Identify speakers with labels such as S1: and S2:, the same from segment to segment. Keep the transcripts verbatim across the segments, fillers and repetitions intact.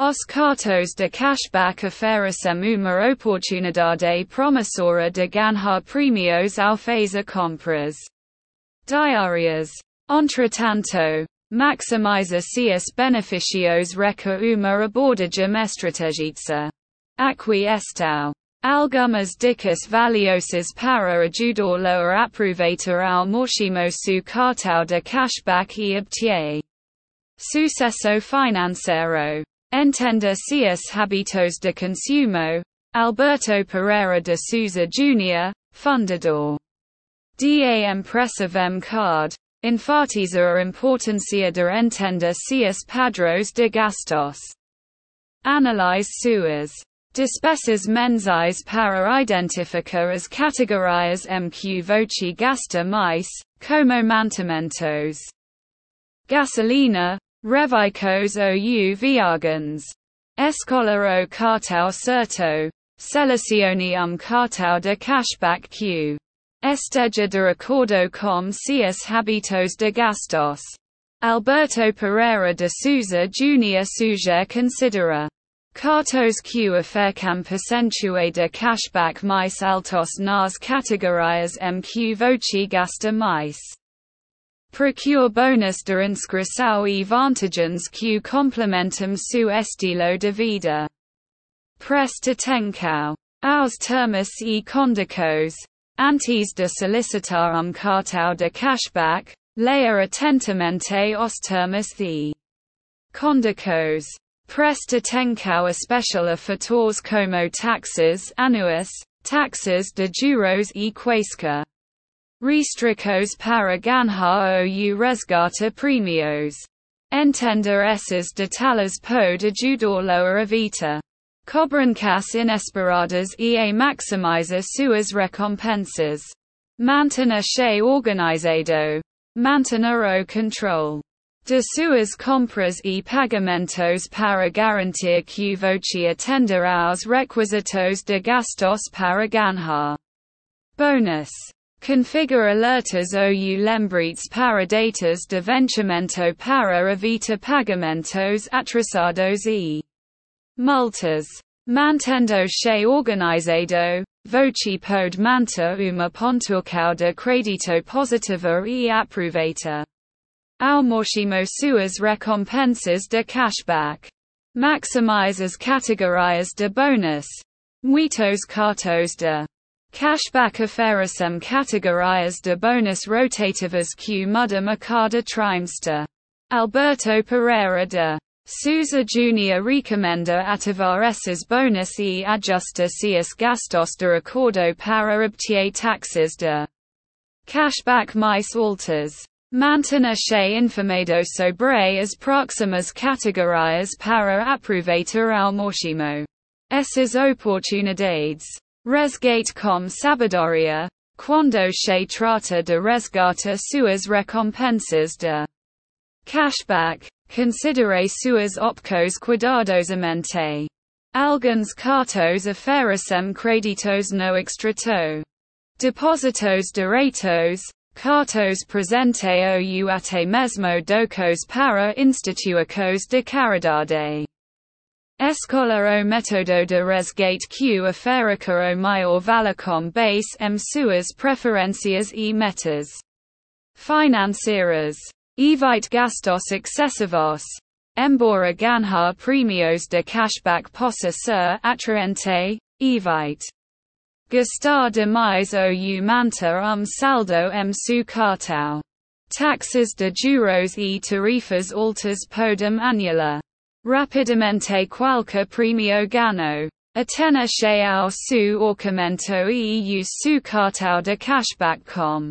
S1: Os cartos de cashback oferecem uma oportunidade promissora de ganhar premios ao fazer compras diárias. Entretanto, maximiza-se benefícios reca uma abordagem estratégica. Aqui estão algumas dicas valiosas para ajudá-lo a aproveitar ao máximo seu cartão de cashback e obter sucesso financeiro. Entenda seus hábitos de consumo. Alberto Pereira de Souza Júnior, fundador da empresa Vemcard, enfatiza a importância de entender seus padrões de gastos. Analise suas despesas mensais para identificar as categorias em que você gasta mais, como mantimentos, gasolina, Revicos ou viagens. Escolha o cartão certo. Selecione um cartão de cashback que esteja de acordo com seus hábitos de gastos. Alberto Pereira de Souza Júnior Suja considera cartões que oferecem percentual de cashback mais altos nas categorias em que você gasta mais. Procure bônus de inscrição e vantagens que complementam seu estilo de vida. Preste atenção aos termos e condições. Antes de solicitar um cartão de cashback, leia atentamente os termos e condições. Preste atenção especial a fatores como taxas anuais, taxas de juros e quaisquer restricções para ganhar ou resgatar premios. Entender esses detalhes pode ajudá-lo a evitar cobranças inesperadas e a maximizar suas recompensas. Mantenha-se organizado. Mantenha o controle de suas compras e pagamentos para garantir que você atenda aos requisitos de gastos para ganhar bônus. Configure alertas ou lembretes para datas de vencimento para evitar pagamentos atrasados e multas. Mantendo-se organizado, você pode manter uma pontuação de crédito positiva e aproveita ao máximo suas recompensas de cashback. Maximize as categorias de bônus. Muitos cartões de cashback oferecem categorias de bônus rotativas que mudam a cada trimestre. Alberto Pereira de Souza Júnior recomenda ativar esses bônus e ajustar seus gastos de acordo para obter taxas de cashback mais altas. Mantenha-se informado sobre as próximas categorias para aproveitar ao máximo essas oportunidades. Resgate com sabedoria. Quando se trata de resgatar suas recompensas de cashback, considere suas opções cuidadosamente. Alguns cartões oferecem créditos no extrato, depósitos diretos, cartões presente ou até mesmo docos para instituições de caridade. Escolha o método de resgate que ofereça o maior valor com base em suas preferências e metas financeiras. Evite gastos excessivos. Embora ganhar premios de cashback possa ser atraente, evite gastar demais ou manter um saldo em seu cartão. Taxas de juros e tarifas altas podem anular rapidamente qualquer premio ganho. Atenha-se ao seu orçamento e use seu cartão de cashback com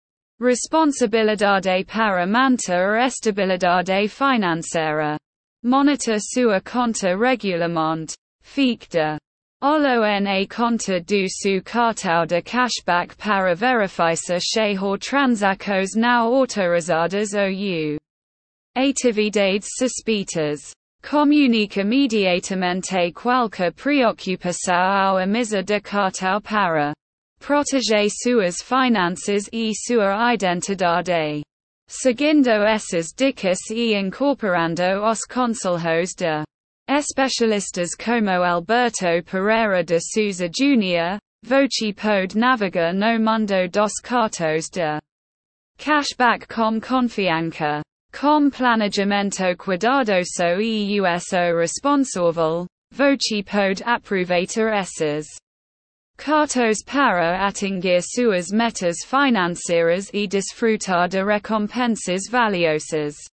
S1: responsabilidade para manter a estabilidade financeira. Monitor sua conta regularmente. Fique de olho na conta do seu cartão de cashback para verificar se há transações não autorizadas ou atividades suspeitas. Comunique imediatamente qualquer preocupação ao emissor de cartão para proteger suas finanças e sua identidade. Seguindo essas dicas e incorporando os conselhos de Especialistas como Alberto Pereira de Sousa Júnior, voce pode navegar no mundo dos cartões de cashback com confiança, com planejamento cuidadoso e uso responsável, voce pode aproveitar esses cartões para atingir suas metas financeiras e desfrutar de recompensas valiosas.